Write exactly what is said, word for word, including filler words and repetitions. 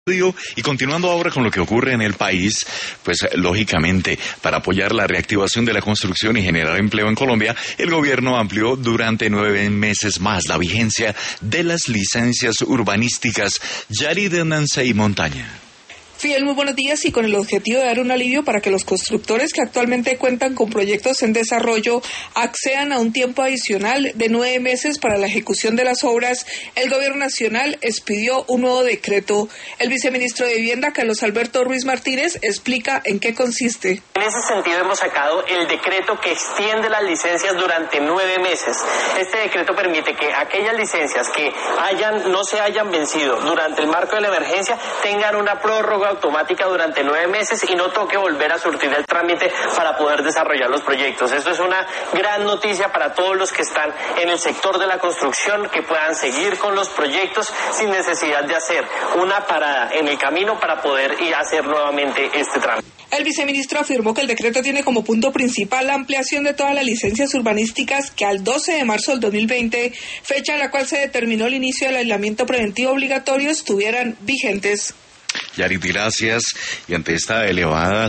Y continuando ahora con lo que ocurre en el país, pues lógicamente para apoyar la reactivación de la construcción y generar empleo en Colombia, el gobierno amplió durante nueve meses más la vigencia de las licencias urbanísticas. Yari de Nansei Montaña. Fidel, muy buenos días. Y con el objetivo de dar un alivio para que los constructores que actualmente cuentan con proyectos en desarrollo accedan a un tiempo adicional de nueve meses para la ejecución de las obras, el Gobierno Nacional expidió un nuevo decreto. El viceministro de Vivienda, Carlos Alberto Ruiz Martínez, explica en qué consiste. En ese sentido hemos sacado el decreto que extiende las licencias durante nueve meses. Este decreto permite que aquellas licencias que hayan no se hayan vencido durante el marco de la emergencia tengan una prórroga automática durante nueve meses y no toque volver a surtir el trámite para poder desarrollar los proyectos. Esto es una gran noticia para todos los que están en el sector de la construcción, que puedan seguir con los proyectos sin necesidad de hacer una parada en el camino para poder ir a hacer nuevamente este trámite. El viceministro afirmó que el decreto tiene como punto principal la ampliación de todas las licencias urbanísticas que al doce de marzo del dos mil veinte, fecha en la cual se determinó el inicio del aislamiento preventivo obligatorio, estuvieran vigentes. Yarit, gracias. Y ante esta elevada